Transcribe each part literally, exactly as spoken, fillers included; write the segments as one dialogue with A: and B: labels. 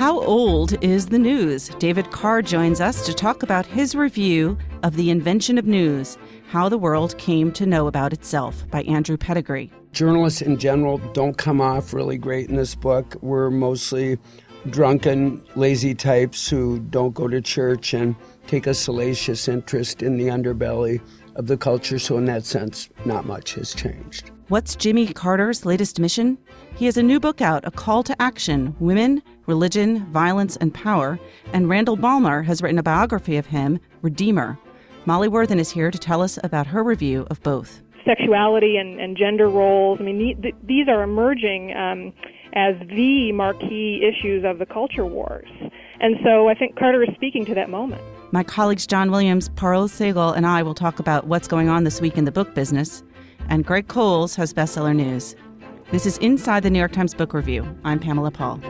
A: How old is the news? David Carr joins us to talk about his review of The Invention of News, How the World Came to Know About Itself by Andrew Pettegree.
B: Journalists in general don't come off really great in this book. We're mostly drunken, lazy types who don't go to church and take a salacious interest in the underbelly of the culture. So in that sense, not much has changed.
A: What's Jimmy Carter's latest mission? He has a new book out, A Call to Action, Women, Religion, Violence, and Power, and Randall Balmer has written a biography of him, Redeemer. Molly Worthen is here to tell us about her review of both.
C: Sexuality and, and gender roles, I mean, th- these are emerging um, as the marquee issues of the culture wars. And so I think Carter is speaking to that moment.
A: My colleagues John Williams, Parul Sehgal, and I will talk about what's going on this week in the book business. And Greg Coles has bestseller news. This is Inside the New York Times Book Review. I'm Pamela Paul.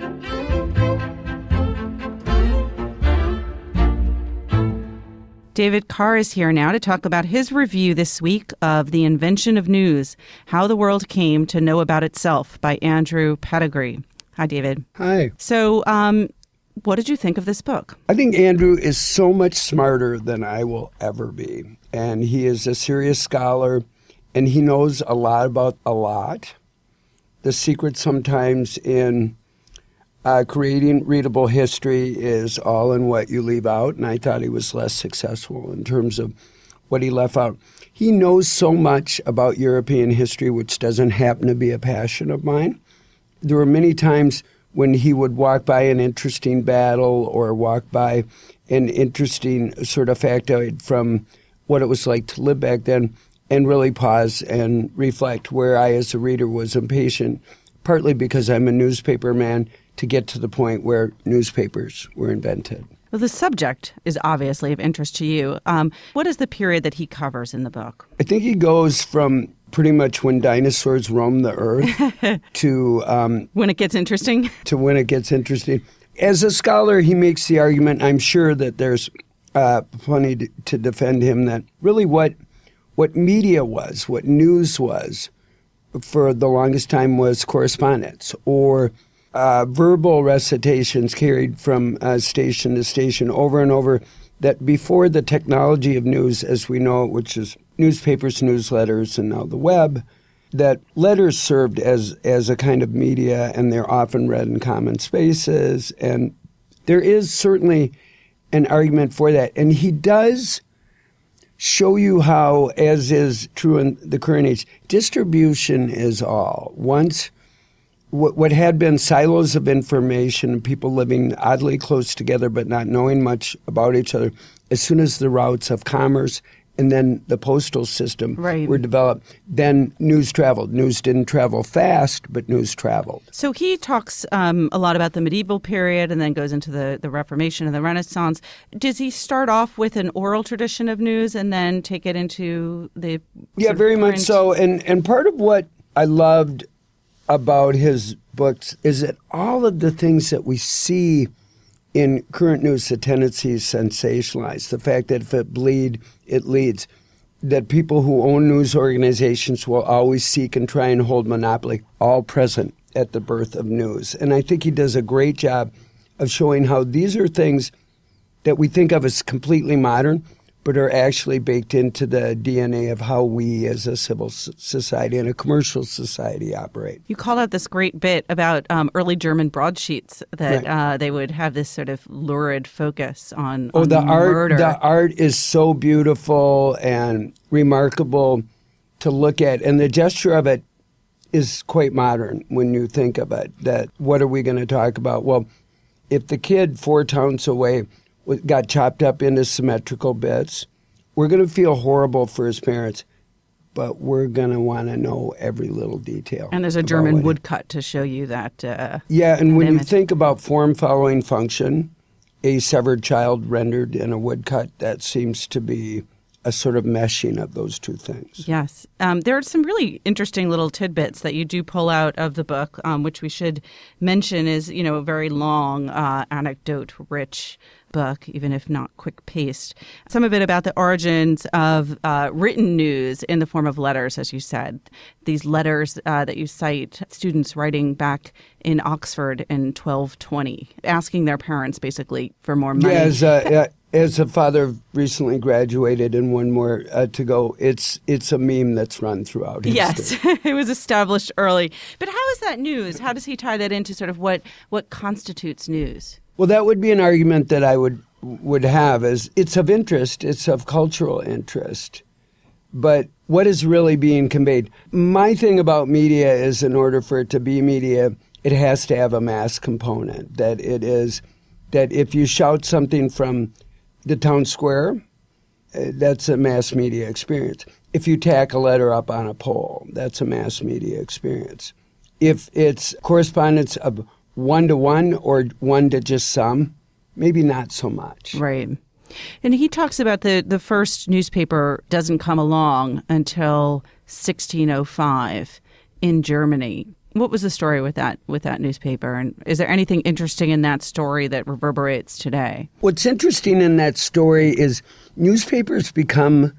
A: David Carr is here now to talk about his review this week of The Invention of News, How the World Came to Know About Itself by Andrew Pettegree. Hi, David.
B: Hi.
A: So, um, what did you think of this book?
B: I think Andrew is so much smarter than I will ever be. And he is a serious scholar, and he knows a lot about a lot. The secret sometimes in uh, creating readable history is all in what you leave out, and I thought he was less successful in terms of what he left out. He knows so much about European history, which doesn't happen to be a passion of mine. There were many times when he would walk by an interesting battle or walk by an interesting sort of factoid from what it was like to live back then, and really pause and reflect, where I, as a reader, was impatient, partly because I'm a newspaper man, to get to the point where newspapers were invented.
A: Well, the subject is obviously of interest to you. Um, what is the period that he covers in the book?
B: I think he goes from pretty much when dinosaurs roamed the earth to... Um,
A: when it gets interesting?
B: To when it gets interesting. As a scholar, he makes the argument, I'm sure that there's uh, plenty to, to defend him, that really what... What media was, what news was, for the longest time was correspondence or uh, verbal recitations carried from uh, station to station over and over, that before the technology of news as we know it, which is newspapers, newsletters, and now the web, that letters served as, as a kind of media, and they're often read in common spaces. And there is certainly an argument for that. And he does show you how, as is true in the current age, distribution is all. Once, what, what had been silos of information, people living oddly close together but not knowing much about each other, as soon as the routes of commerce and then the postal system
A: right.
B: were developed, then news traveled. News didn't travel fast, but news traveled.
A: So he talks um, a lot about the medieval period and then goes into the, the Reformation and the Renaissance. Does he start off with an oral tradition of news and then take it into the...
B: Yeah, very
A: print?
B: much so. And, and part of what I loved about his books is that all of the things that we see in current news, the tendency is sensationalized. The fact that if it bleed, it leads. That people who own news organizations will always seek and try and hold monopoly, all present at the birth of news. And I think he does a great job of showing how these are things that we think of as completely modern, but are actually baked into the D N A of how we as a civil society and a commercial society operate.
A: You called out this great bit about um, early German broadsheets, that
B: right.
A: uh, they would have this sort of lurid focus on,
B: oh,
A: on
B: the
A: murder.
B: art, the art is so beautiful and remarkable to look at. And the gesture of it is quite modern when you think of it. That what are we going to talk about? Well, if the kid four towns away got chopped up into symmetrical bits, we're going to feel horrible for his parents, but we're going to want to know every little detail.
A: And there's a German woodcut to show you that. Uh,
B: yeah, and when
A: image.
B: you think about form following function, a severed child rendered in a woodcut, that seems to be a sort of meshing of those two things.
A: Yes. Um, there are some really interesting little tidbits that you do pull out of the book, um, which we should mention is, you know, a very long, uh, anecdote-rich book, even if not quick-paced. Some of it about the origins of uh, written news in the form of letters, as you said. These letters uh, that you cite, students writing back in Oxford in twelve twenty, asking their parents basically for more money.
B: Yeah, as, uh, as a father recently graduated and one more uh, to go, it's it's a meme that's run throughout history.
A: Yes, it was established early. But how is that news? How does he tie that into sort of what, what constitutes news?
B: Well, that would be an argument that I would would have, is it's of interest, it's of cultural interest. But what is really being conveyed? My thing about media is, in order for it to be media, it has to have a mass component. That it is, that if you shout something from the town square, that's a mass media experience. If you tack a letter up on a pole, that's a mass media experience. If it's correspondence of one-to-one or one to just some, maybe not so much.
A: Right. And he talks about the, the first newspaper doesn't come along until sixteen oh five in Germany. What was the story with that with that newspaper? And is there anything interesting in that story that reverberates today?
B: What's interesting in that story is newspapers become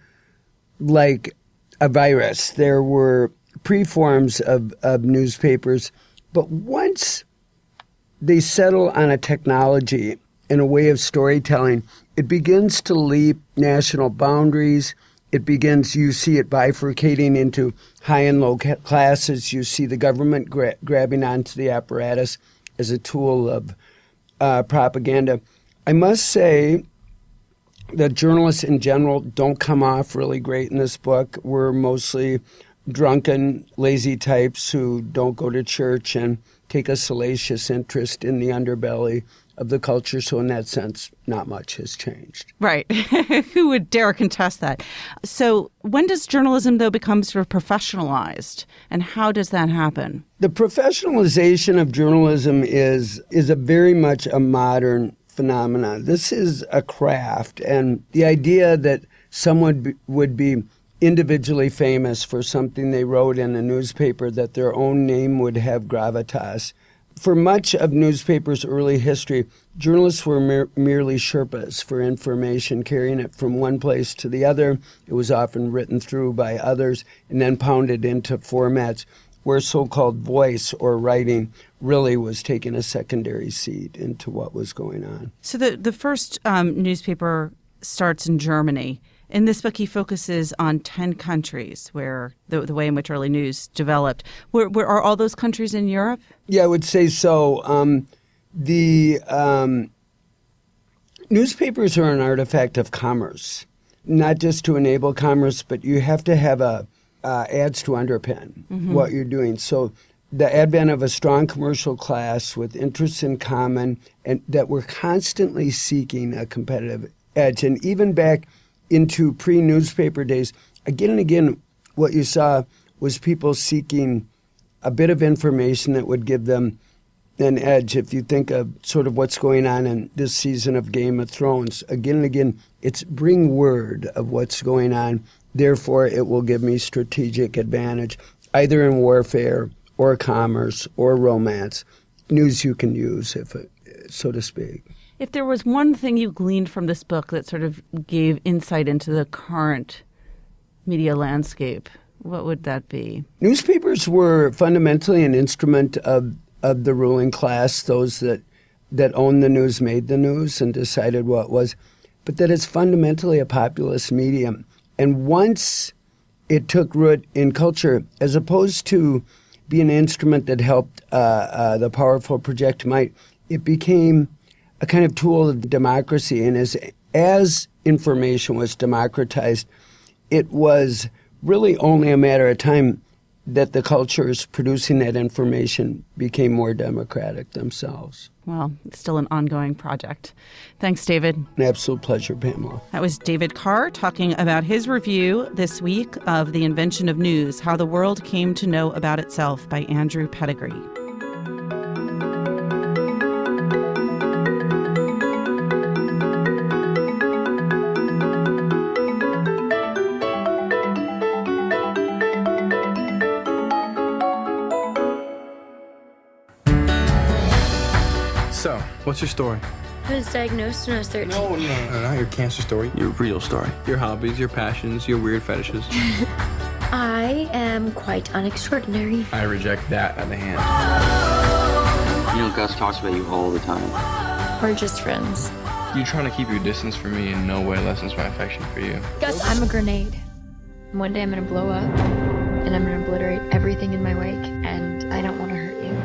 B: like a virus. There were preforms of, of newspapers, but once they settle on a technology and a way of storytelling, it begins to leap national boundaries. It begins, you see it bifurcating into high and low classes. You see the government gra- grabbing onto the apparatus as a tool of uh, propaganda. I must say that journalists in general don't come off really great in this book. We're mostly drunken, lazy types who don't go to church and take a salacious interest in the underbelly of the culture. So in that sense, not much has changed.
A: Right. Who would dare contest that? So when does journalism, though, become sort of professionalized? And how does that happen?
B: The professionalization of journalism is is a very much a modern phenomenon. This is a craft. And the idea that someone be, would be individually famous for something they wrote in a newspaper, that their own name would have gravitas. For much of newspapers' early history, journalists were mer- merely Sherpas for information, carrying it from one place to the other. It was often written through by others and then pounded into formats where so-called voice or writing really was taking a secondary seat into what was going on.
A: So the, the first um, newspaper starts in Germany. In this book, he focuses on ten countries where the, the way in which early news developed. Were, were, are all those countries in Europe?
B: Yeah, I would say so. Um, the um, newspapers are an artifact of commerce, not just to enable commerce, but you have to have a uh, ads to underpin mm-hmm. what you're doing. So the advent of a strong commercial class with interests in common and that were constantly seeking a competitive edge. And even back into pre-newspaper days, again and again, what you saw was people seeking a bit of information that would give them an edge. If you think of sort of what's going on in this season of Game of Thrones, again and again, it's bring word of what's going on. Therefore, it will give me strategic advantage, either in warfare or commerce or romance. News you can use, if it, so to speak.
A: If there was one thing you gleaned from this book that sort of gave insight into the current media landscape, what would that be? Newspapers
B: were fundamentally an instrument of, of the ruling class, those that, that owned the news, made the news, and decided what it was, but that it's fundamentally a populist medium. And once it took root in culture, as opposed to being an instrument that helped uh, uh, the powerful project might, it became a kind of tool of democracy. And as as information was democratized, it was really only a matter of time that the cultures producing that information became more democratic themselves.
A: Well, it's still an ongoing project. Thanks, David.
B: An absolute pleasure, Pamela.
A: That was David Carr talking about his review this week of The Invention of News, How the World Came to Know About Itself by Andrew Pettigrew.
D: So, what's your story? I was diagnosed when I was thirteen.
E: No, no, no, not your cancer story. Your real story. Your hobbies, your passions, your weird fetishes.
D: I am quite unextraordinary.
E: I reject that at the hand.
F: You know, Gus talks about you all the time.
D: We're just friends.
E: You trying to keep your distance from me in no way lessens my affection for you.
D: Gus, I'm a grenade. One day I'm gonna blow up, and I'm gonna obliterate everything in my wake, and I don't want to hurt you.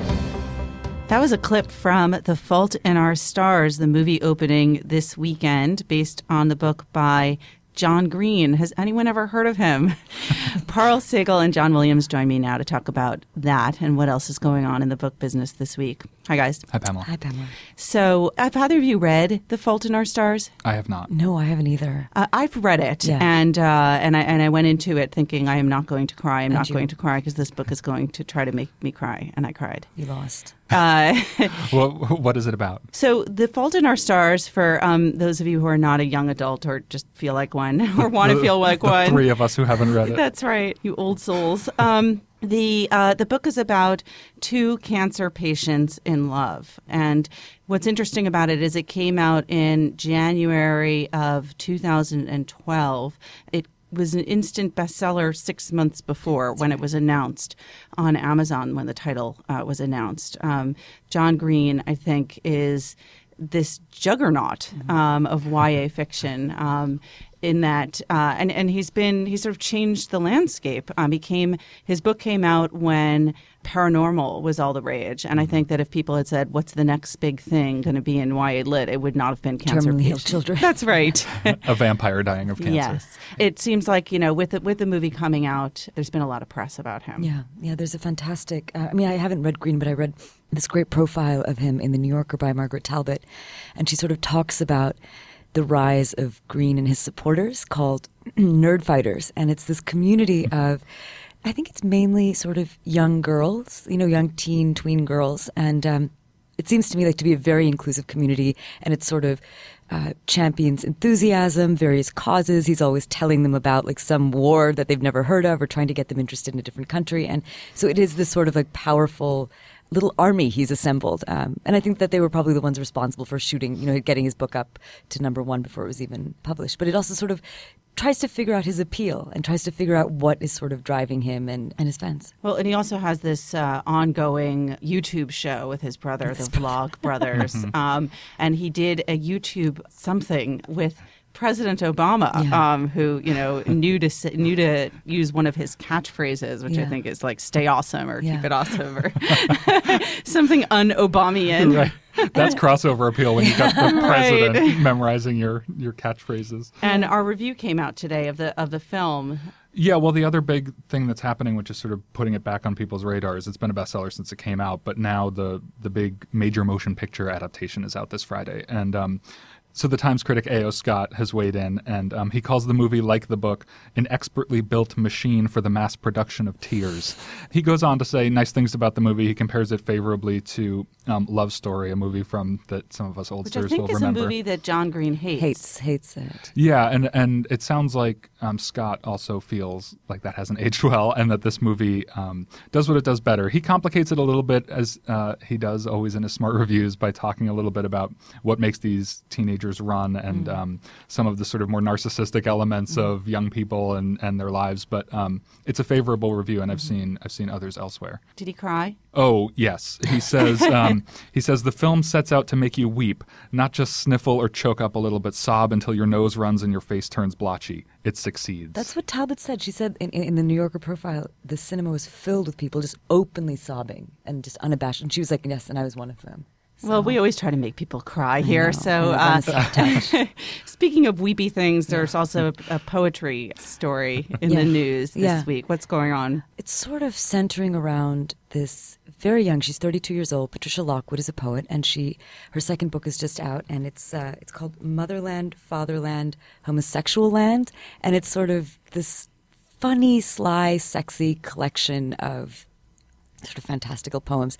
A: That was a clip from The Fault in Our Stars, the movie opening this weekend, based on the book by John Green. Has anyone ever heard of him? Parl Siegel and John Williams join me now to talk about that and what else is going on in the book business this week. Hi, guys.
G: Hi, Pamela.
H: Hi, Pamela.
A: So have either of you read The Fault in Our Stars?
G: I have not.
H: No, I haven't either.
A: Uh, I've read it,
H: Yeah.
A: and uh, and I and I went into it thinking I am not going to cry. I'm
H: And
A: not
H: you-
A: going to cry because this book is going to try to make me cry, and I cried.
H: You lost.
A: Uh,
G: Well, what is it about?
A: so The Fault in Our Stars, for um, those of you who are not a young adult or just feel like one or want to feel like
G: the
A: one.
G: Three of us who haven't read it.
A: That's right, you old souls. Um, the uh, the book is about two cancer patients in love, and what's interesting about it is it came out in January of two thousand twelve. It was an instant bestseller six months before when it was announced on Amazon when the title uh, was announced. Um, John Green, I think, is this juggernaut um, of Y A fiction. Um, in that, uh, and and he's been he sort of changed the landscape. Um, he came his book came out when paranormal was all the rage, and I think that if people had said, "What's the next big thing going to be in Y A Lit?" it would not have been cancer
H: Terminally ill
A: patients.
H: children.
A: That's right.
G: A vampire dying of cancer.
A: Yes, it seems like you know with the, with the movie coming out, there's been a lot of press about him.
H: Yeah, yeah. There's a fantastic. Uh, I mean, I haven't read Green, but I read this great profile of him in the New Yorker by Margaret Talbot, and she sort of talks about the rise of Green and his supporters called Nerd Fighters, and it's this community of, I think it's mainly sort of young girls, you know, young teen, tween girls, and um, it seems to me like to be a very inclusive community, and it sort of uh, champions enthusiasm, various causes. He's always telling them about like some war that they've never heard of or trying to get them interested in a different country, and so it is this sort of like powerful little army he's assembled. Um, and I think that they were probably the ones responsible for shooting, you know, getting his book up to number one before it was even published. But it also sort of tries to figure out his appeal and tries to figure out what is sort of driving him and, and his fans.
A: Well, and he also has this uh, ongoing YouTube show with his brother, the Vlog Brothers. um, and he did a YouTube something with President Obama,
H: Yeah.
A: um, who you know knew to s- knew to use one of his catchphrases, which I
H: Yeah.
A: think is like "Stay awesome" or
H: Yeah.
A: "Keep it awesome" or something un-Obamian.
G: Right. That's crossover appeal when you got the
A: Right.
G: president memorizing your, your catchphrases.
A: And our review came out today of the of the film.
G: Yeah, well, the other big thing that's happening, which is sort of putting it back on people's radars, it's been a bestseller since it came out, but now the the big major motion picture adaptation is out this Friday. And um, so the Times critic A O. Scott has weighed in, and um, he calls the movie, like the book, an expertly built machine for the mass production of tears. He goes on to say nice things about the movie. He compares it favorably to um, Love Story, a movie from that some of us
A: Which I
G: oldsters
A: think
G: will
A: is
G: remember.
A: a movie that John Green hates.
H: Hates, hates it.
G: Yeah, and and it sounds like um, Scott also feels like that hasn't aged well, and that this movie um, does what it does better. He complicates it a little bit, as uh, he does always in his smart reviews, by talking a little bit about what makes these teenagers run and
H: Mm.
G: um, some of the sort of more narcissistic elements
H: Mm.
G: of young people and, and their lives. But um, it's a favorable review, and I've
H: Mm-hmm.
G: seen I've seen others elsewhere.
A: Did he cry?
G: Oh, yes. He says um, he says the film sets out to make you weep, not just sniffle or choke up a little, but sob until your nose runs and your face turns blotchy. It succeeds.
H: That's what Talbot said. She said in, in, in the New Yorker profile, the cinema was filled with people just openly sobbing and just unabashed. And she was like, yes, and I was one of them.
A: Well, we always try to make people cry here.
H: know,
A: So,
H: and I'm
A: uh,
H: soft-touched.
A: speaking of weepy things, there's also a, a poetry story in
H: Yeah.
A: the news this
H: Yeah.
A: week. What's going on?
H: It's sort of centering around this very young, she's thirty-two years old, Patricia Lockwood is a poet, and she her second book is just out, and it's uh, it's called Motherland, Fatherland, Homosexual Land, and it's sort of this funny, sly, sexy collection of sort of fantastical poems.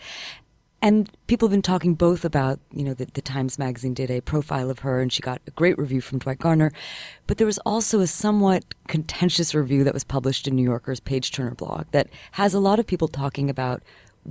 H: And people have been talking both about, you know, the, the Times Magazine did a profile of her and she got a great review from Dwight Garner. But there was also a somewhat contentious review that was published in New Yorker's Page Turner blog that has a lot of people talking about what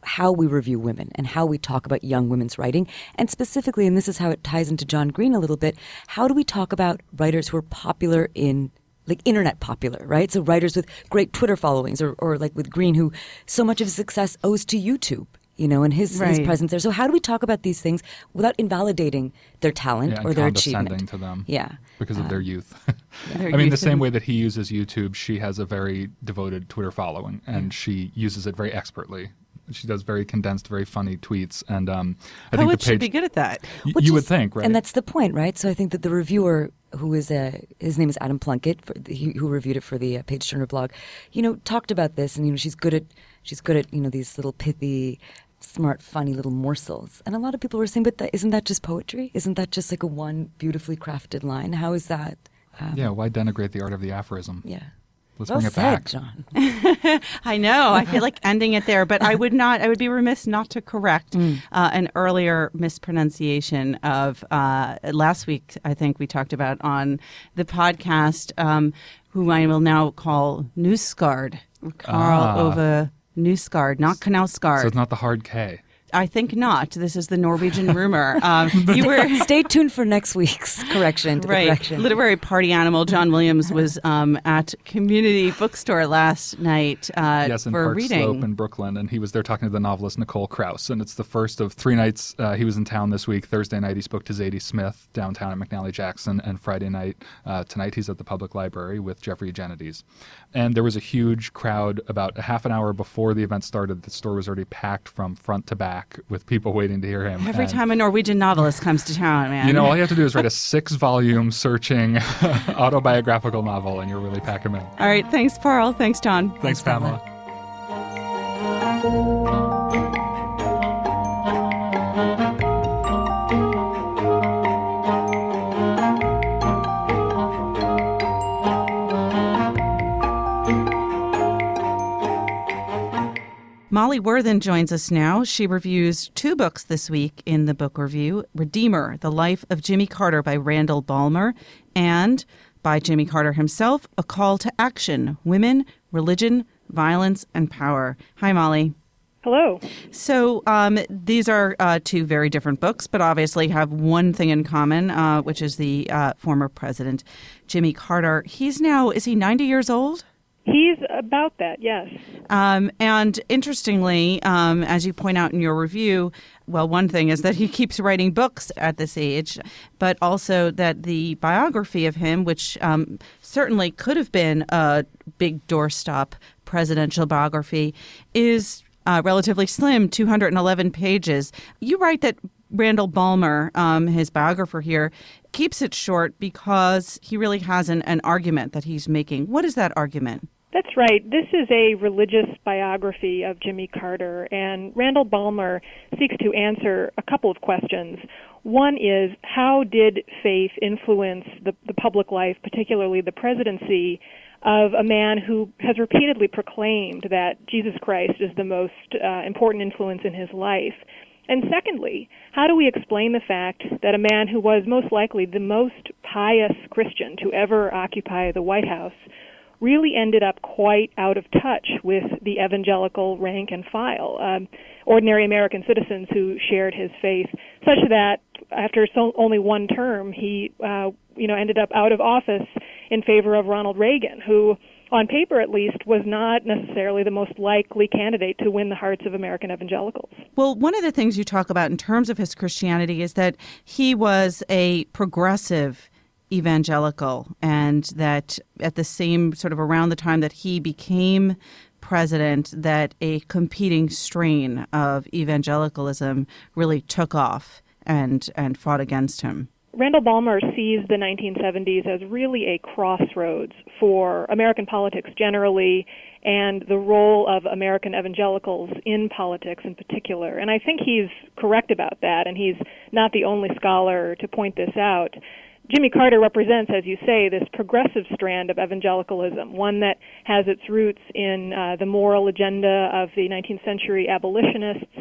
H: how we review women and how we talk about young women's writing. And specifically, and this is how it ties into John Green a little bit, how do we talk about writers who are popular in like internet popular, right? So writers with great Twitter followings, or, or like with Green, who so much of his success owes to YouTube, you know, and his,
A: right.
H: his presence there. So how do we talk about these things without invalidating their talent
G: yeah,
H: or
G: and
H: their
G: condescending
H: achievement?
G: to them.
H: Yeah.
G: Because of
H: Uh,
G: their youth.
A: Their
G: I mean,
A: youth
G: the same
A: and-
G: way that he uses YouTube, she has a very devoted Twitter following, and she uses it very expertly. She does very condensed, very funny tweets, and um, I think the
A: Poets
G: page
A: should be good at that.
G: y-
H: Which
G: you would
H: is-
G: think, right?
H: And that's the point, right? So I think that the reviewer, who is a, his name is Adam Plunkett, for the, he, who reviewed it for the uh, Page Turner blog, you know, talked about this, and you know, she's good at she's good at you know these little pithy, smart, funny little morsels. And a lot of people were saying, but that, isn't that just poetry? Isn't that just like a one beautifully crafted line? How is that? Um,
G: yeah, why denigrate the art of the aphorism?
H: yeah.
G: Let's
H: Well
G: bring it
H: said,
G: back.
H: John.
A: I know. I feel like ending it there, but I would not. I would be remiss not to correct uh, an earlier mispronunciation of uh, last week. I think we talked about on the podcast, um, who I will now call Newsgard, Karl
G: Ah.
A: Ove Newsgard, not Knausgard.
G: So it's not the hard K.
A: I think not. This is the Norwegian rumor. Um, you were.
H: Stay tuned for next week's correction to the
A: Right.
H: correction.
A: Literary party animal John Williams was um, at Community Bookstore last night uh,
G: Yes, in
A: for
G: Park
A: reading.
G: Slope in Brooklyn, and he was there talking to the novelist Nicole Krauss, and it's the first of three nights. Uh, he was in town this week. Thursday night, he spoke to Zadie Smith downtown at McNally Jackson, and Friday night, uh, tonight, he's at the Public Library with Jeffrey Eugenides. And there was a huge crowd about a half an hour before the event started. The store was already packed from front to back with people waiting to hear him.
A: Every
G: And,
A: time a Norwegian novelist comes to town, man.
G: you know, all you have to do is write a six-volume searching autobiographical novel, and you'll really pack him in.
A: All right. Thanks, Parl. Thanks, John.
G: Thanks, Pamela.
A: Molly Worthen joins us now. She reviews two books this week in the book review: Redeemer, The Life of Jimmy Carter by Randall Balmer, and by Jimmy Carter himself, A Call to Action, Women, Religion, Violence, and Power. Hi, Molly.
C: Hello.
A: So um, these are uh, two very different books, but obviously have one thing in common, uh, which is the uh, former president, Jimmy Carter. He's now, is he ninety years old?
C: He's about that, yes.
A: Um, and interestingly, um, as you point out in your review, well, one thing is that he keeps writing books at this age, but also that the biography of him, which um, certainly could have been a big doorstop presidential biography, is uh, relatively slim, two hundred eleven pages. You write that Randall Balmer, um, his biographer here, keeps it short because he really has an, an argument that he's making. What is that argument?
C: That's right. This is a religious biography of Jimmy Carter, and Randall Balmer seeks to answer a couple of questions. One is, how did faith influence the, the public life, particularly the presidency, of a man who has repeatedly proclaimed that Jesus Christ is the most uh, important influence in his life? And secondly, how do we explain the fact that a man who was most likely the most pious Christian to ever occupy the White House really ended up quite out of touch with the evangelical rank and file, um, ordinary American citizens who shared his faith, such that after so only one term, he uh, you know, ended up out of office in favor of Ronald Reagan, who, on paper at least, was not necessarily the most likely candidate to win the hearts of American evangelicals.
A: Well, one of the things you talk about in terms of his Christianity is that he was a progressive evangelical, and that at the same sort of around the time that he became president, that a competing strain of evangelicalism really took off and and fought against him.
C: Randall Balmer sees the nineteen seventies as really a crossroads for American politics generally and the role of American evangelicals in politics in particular. And I think he's correct about that, and he's not the only scholar to point this out. Jimmy Carter represents, as you say, this progressive strand of evangelicalism, one that has its roots in uh, the moral agenda of the nineteenth century abolitionists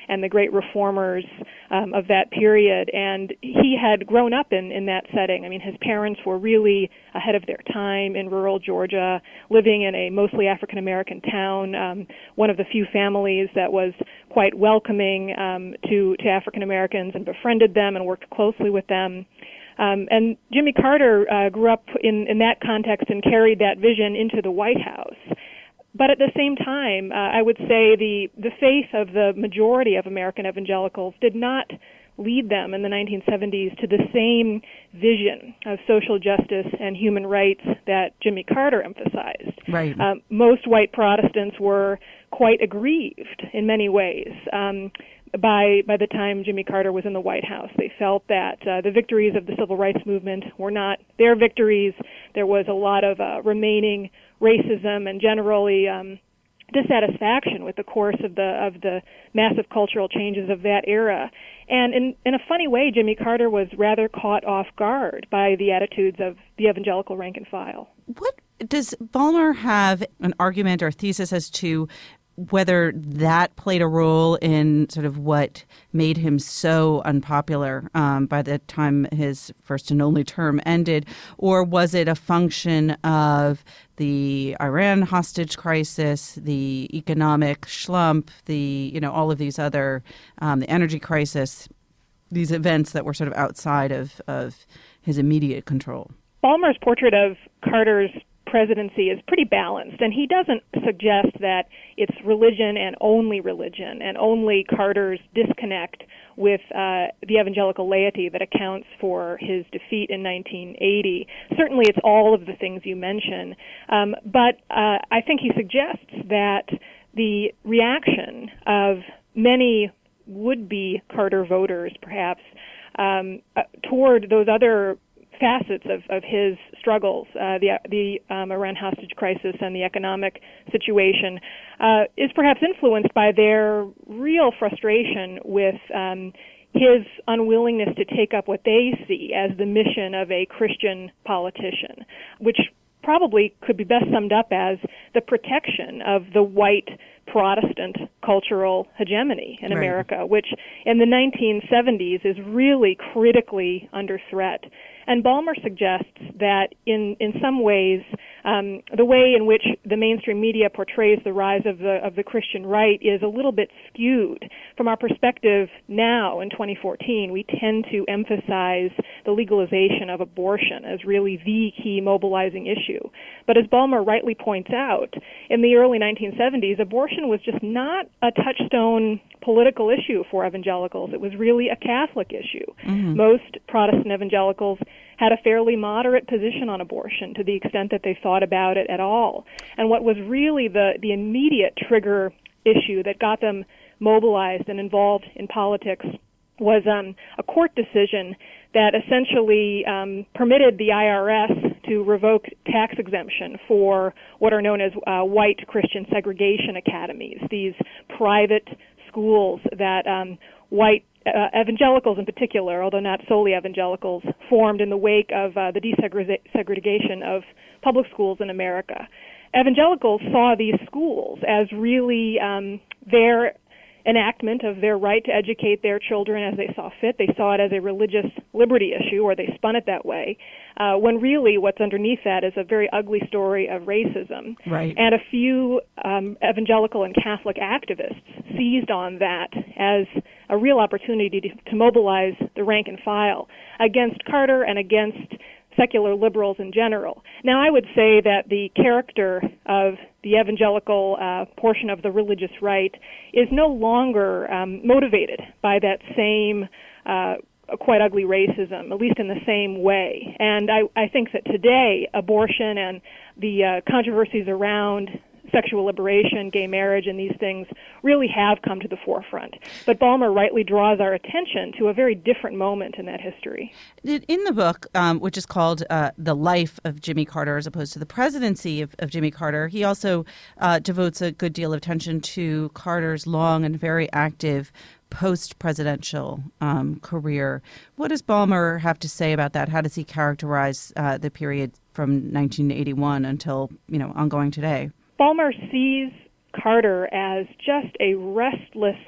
C: and the great reformers um, of that period. And he had grown up in, in that setting. I mean, his parents were really ahead of their time in rural Georgia, living in a mostly African-American town, um, one of the few families that was quite welcoming um, to, to African-Americans and befriended them and worked closely with them. Um, and Jimmy Carter uh, grew up in, in that context and carried that vision into the White House. But at the same time, uh, I would say the, the faith of the majority of American evangelicals did not lead them in the nineteen seventies to the same vision of social justice and human rights that Jimmy Carter emphasized.
A: Right.
C: Um, most white Protestants were quite aggrieved in many ways. Um, by by the time Jimmy Carter was in the White House, they felt that uh, the victories of the civil rights movement were not their victories. There was a lot of uh, remaining racism and generally um, dissatisfaction with the course of the of the massive cultural changes of that era. And in, in a funny way, Jimmy Carter was rather caught off guard by the attitudes of the evangelical rank and file.
A: What does Ballmer have an argument or thesis as to whether that played a role in sort of what made him so unpopular um, by the time his first and only term ended? Or was it a function of the Iran hostage crisis, the economic slump, the, you know, all of these other, um, the energy crisis, these events that were sort of outside of, of his immediate control?
C: Ballmer's portrait of Carter's presidency is pretty balanced, and he doesn't suggest that it's religion and only religion and only Carter's disconnect with uh, the evangelical laity that accounts for his defeat in nineteen eighty. Certainly it's all of the things you mention, um, but uh, I think he suggests that the reaction of many would-be Carter voters, perhaps, um, uh, toward those other facets of, of his struggles, uh, the the um, Iran hostage crisis and the economic situation, uh, is perhaps influenced by their real frustration with um, his unwillingness to take up what they see as the mission of a Christian politician, which probably could be best summed up as the protection of the white Protestant cultural hegemony in
A: Right.
C: America, which in the nineteen seventies is really critically under threat. And Ballmer suggests that in, in some ways, um, the way in which the mainstream media portrays the rise of the of the Christian right is a little bit skewed. From our perspective now in twenty fourteen, we tend to emphasize the legalization of abortion as really the key mobilizing issue. But as Ballmer rightly points out, in the early nineteen seventies, abortion was just not a touchstone political issue for evangelicals. It was really a Catholic issue. Mm-hmm. Most Protestant evangelicals had a fairly moderate position on abortion to the extent that they thought about it at all. And what was really the, the immediate trigger issue that got them mobilized and involved in politics was um, a court decision that essentially um, permitted the I R S to revoke tax exemption for what are known as uh, white Christian segregation academies, these private schools that um, white uh, evangelicals in particular, although not solely evangelicals, formed in the wake of uh, the desegregation of public schools in America. Evangelicals saw these schools as really um, their enactment of their right to educate their children as they saw fit. They saw it as a religious liberty issue, or they spun it that way, uh, when really what's underneath that is a very ugly story of racism.
A: Right.
C: And a few um, evangelical and Catholic activists seized on that as a real opportunity to, to mobilize the rank and file against Carter and against secular liberals in general. Now, I would say that the character of the evangelical uh, portion of the religious right is no longer um, motivated by that same uh, quite ugly racism, at least in the same way. And I, I think that today, abortion and the uh, controversies around sexual liberation, gay marriage, and these things really have come to the forefront. But Ballmer rightly draws our attention to a very different moment in that history.
A: In the book, um, which is called uh, The Life of Jimmy Carter as opposed to the presidency of, of Jimmy Carter, he also uh, devotes a good deal of attention to Carter's long and very active post-presidential um, career. What does Ballmer have to say about that? How does he characterize uh, the period from nineteen eighty-one until, you know, ongoing today?
C: Ballmer sees Carter as just a restless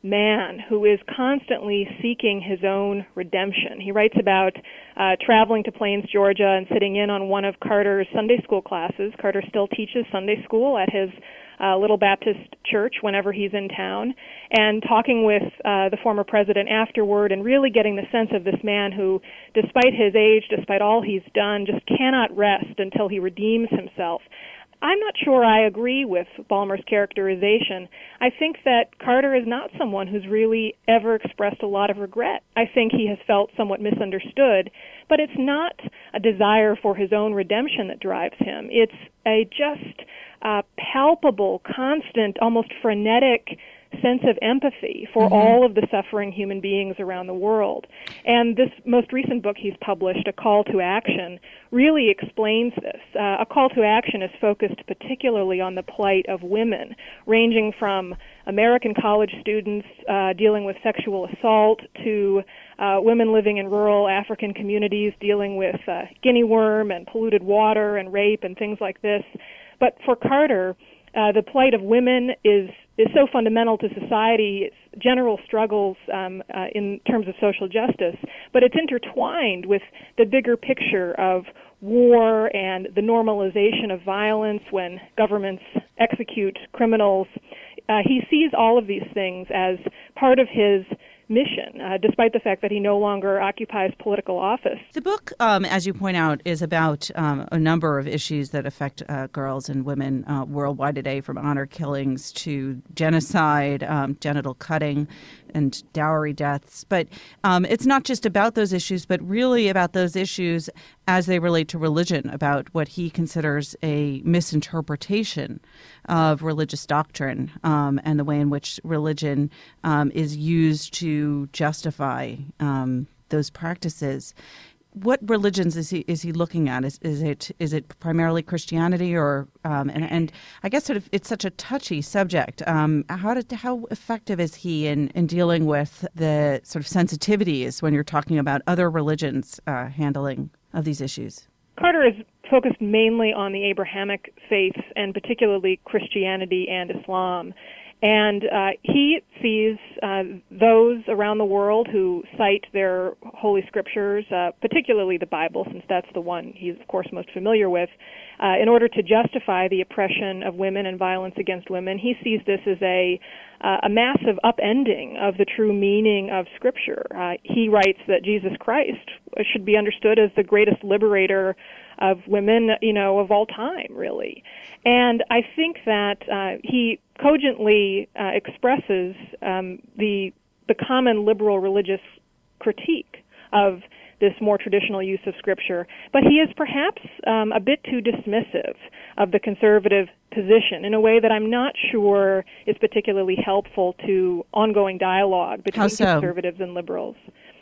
C: man who is constantly seeking his own redemption. He writes about uh, traveling to Plains, Georgia, and sitting in on one of Carter's Sunday school classes. Carter still teaches Sunday school at his uh, Little Baptist church whenever he's in town, and talking with uh, the former president afterward and really getting the sense of this man who, despite his age, despite all he's done, just cannot rest until he redeems himself. I'm not sure I agree with Ballmer's characterization. I think that Carter is not someone who's really ever expressed a lot of regret. I think he has felt somewhat misunderstood, but it's not a desire for his own redemption that drives him. It's a just uh, palpable, constant, almost frenetic sense of empathy for mm-hmm. all of the suffering human beings around the world. And this most recent book he's published, A Call to Action, really explains this. Uh, A Call to Action is focused particularly on the plight of women, ranging from American college students uh, dealing with sexual assault to uh, women living in rural African communities dealing with uh, guinea worm and polluted water and rape and things like this. But for Carter, Uh, the plight of women is is so fundamental to society's general struggles um, uh, in terms of social justice, but it's intertwined with the bigger picture of war and the normalization of violence when governments execute criminals. Uh, he sees all of these things as part of his mission, uh, despite the fact that he no longer occupies political office.
A: The book, um, as you point out, is about um, a number of issues that affect uh, girls and women uh, worldwide today, from honor killings to genocide, um, genital cutting, and dowry deaths. But um, it's not just about those issues, but really about those issues as they relate to religion, about what he considers a misinterpretation of religious doctrine um, and the way in which religion um, is used to justify um, those practices. What religions is he is he looking at? Is is it is it primarily Christianity, or um, and and I guess sort of it's such a touchy subject. Um, how did how effective is he in, in dealing with the sort of sensitivities when you're talking about other religions uh, handling of these issues?
C: Carter is focused mainly on the Abrahamic faiths, and particularly Christianity and Islam. And uh, he sees uh, those around the world who cite their holy scriptures, uh, particularly the Bible, since that's the one he's, of course, most familiar with, uh, in order to justify the oppression of women and violence against women. He sees this as a, uh, a massive upending of the true meaning of Scripture. Uh, he writes that Jesus Christ should be understood as the greatest liberator of women, you know, of all time, really. And I think that uh, he cogently uh, expresses um, the the common liberal religious critique of this more traditional use of Scripture, but he is perhaps um, a bit too dismissive of the conservative position in a way that I'm not sure is particularly helpful to ongoing dialogue between
A: so?
C: conservatives and liberals.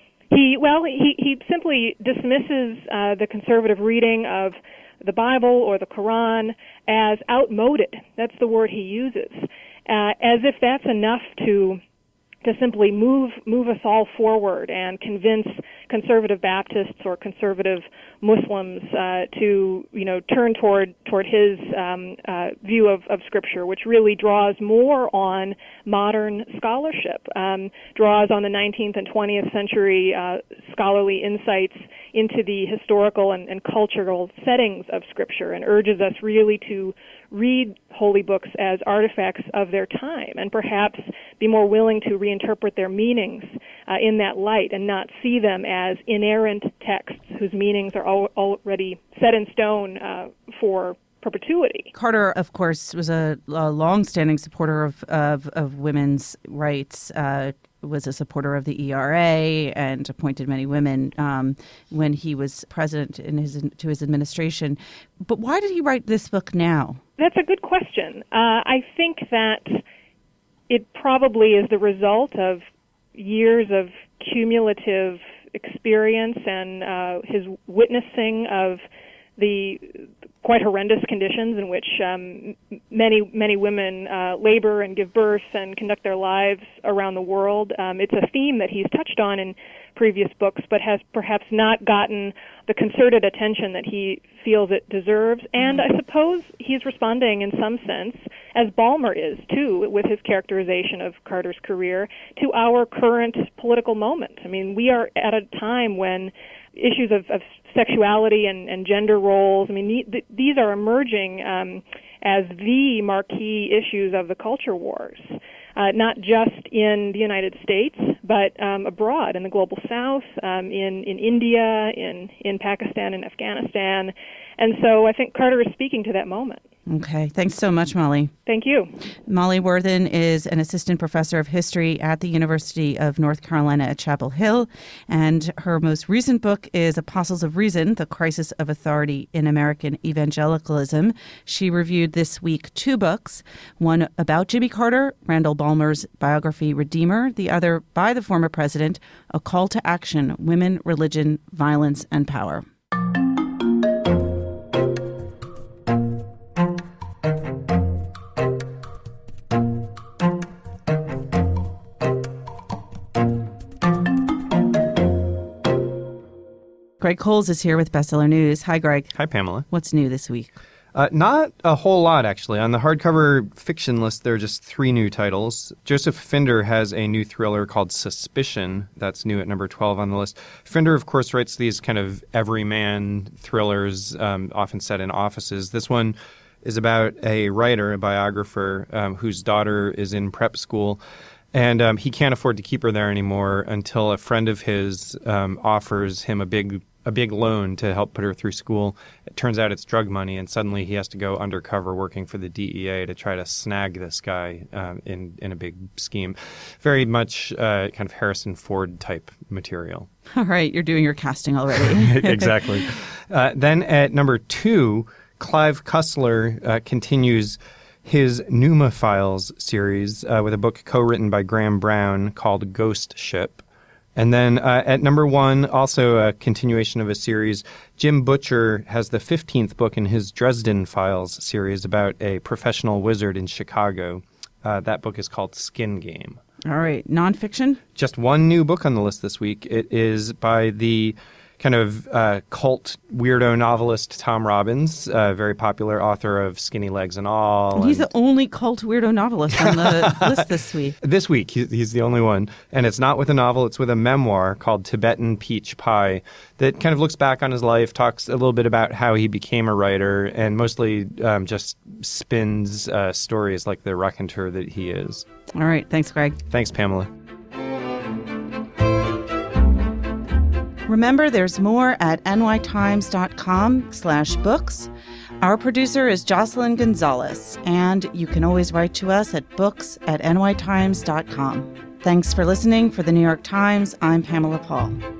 C: He well, he, he simply dismisses uh, the conservative reading of the Bible or the Quran as outmoded. That's the word he uses, uh, as if that's enough to to simply move move us all forward and convince conservative Baptists or conservative Muslims uh, to you know turn toward toward his um, uh, view of, of Scripture, which really draws more on modern scholarship, um, draws on the nineteenth and twentieth century uh, scholarly insights into the historical and, and cultural settings of Scripture, and urges us really to read holy books as artifacts of their time and perhaps be more willing to reinterpret their meanings uh, in that light and not see them as inerrant texts whose meanings are al- already set in stone uh, for perpetuity.
A: Carter, of course, was a, a long-standing supporter of, of, of women's rights, uh, was a supporter of the E R A and appointed many women um, when he was president in his to his administration. But why did he write this book now?
C: That's a good question. Uh, I think that it probably is the result of years of cumulative experience and uh, his witnessing of the quite horrendous conditions in which um, many many women uh, labor and give birth and conduct their lives around the world. Um, it's a theme that he's touched on in previous books, but has perhaps not gotten the concerted attention that he feels it deserves. And I suppose he's responding in some sense, as Ballmer is too, with his characterization of Carter's career, to our current political moment. I mean, we are at a time when issues of, of sexuality and, and gender roles, I mean, th- these are emerging um, as the marquee issues of the culture wars, uh, not just in the United States, but um, abroad in the global south, um, in, in India, in, in Pakistan and Afghanistan. And so I think Carter is speaking to that moment.
A: Okay. Thanks so much, Molly.
C: Thank you.
A: Molly Worthen is an assistant professor of history at the University of North Carolina at Chapel Hill, and her most recent book is Apostles of Reason, The Crisis of Authority in American Evangelicalism. She reviewed this week two books, one about Jimmy Carter, Randall Ballmer's biography Redeemer, the other by the former president, A Call to Action, Women, Religion, Violence, and Power. Greg Coles is here with Bestseller News. Hi, Greg.
I: Hi, Pamela.
A: What's new this week?
I: Uh, not a whole lot, actually. On the hardcover fiction list, there are just three new titles. Joseph Finder has a new thriller called Suspicion. That's new at number twelve on the list. Finder, of course, writes these kind of everyman thrillers, um, often set in offices. This one is about a writer, a biographer, um, whose daughter is in prep school. And um, he can't afford to keep her there anymore until a friend of his um, offers him a big a big loan to help put her through school. It turns out it's drug money, and suddenly he has to go undercover working for the D E A to try to snag this guy um, in, in a big scheme. Very much uh, kind of Harrison Ford type material.
A: All right, you're doing your casting already.
I: Exactly. Uh, then at number two, Clive Cussler uh, continues his Pneuma Files series uh, with a book co-written by Graham Brown called Ghost Ship. And then uh, at number one, also a continuation of a series, Jim Butcher has the fifteenth book in his Dresden Files series about a professional wizard in Chicago. Uh, that book is called Skin Game.
A: All right. Nonfiction?
I: Just one new book on the list this week. It is by the kind of uh, cult weirdo novelist Tom Robbins, a very popular author of Skinny Legs and All.
A: And he's and... the only cult weirdo novelist on the list this week.
I: This week, he's the only one. And it's not with a novel, it's with a memoir called Tibetan Peach Pie that kind of looks back on his life, talks a little bit about how he became a writer, and mostly um, just spins uh, stories like the raconteur that he is.
A: All right. Thanks, Greg.
I: Thanks, Pamela.
A: Remember, there's more at nytimes.com slash books. Our producer is Jocelyn Gonzalez, and you can always write to us at books at nytimes dot com. Thanks for listening. For the New York Times, I'm Pamela Paul.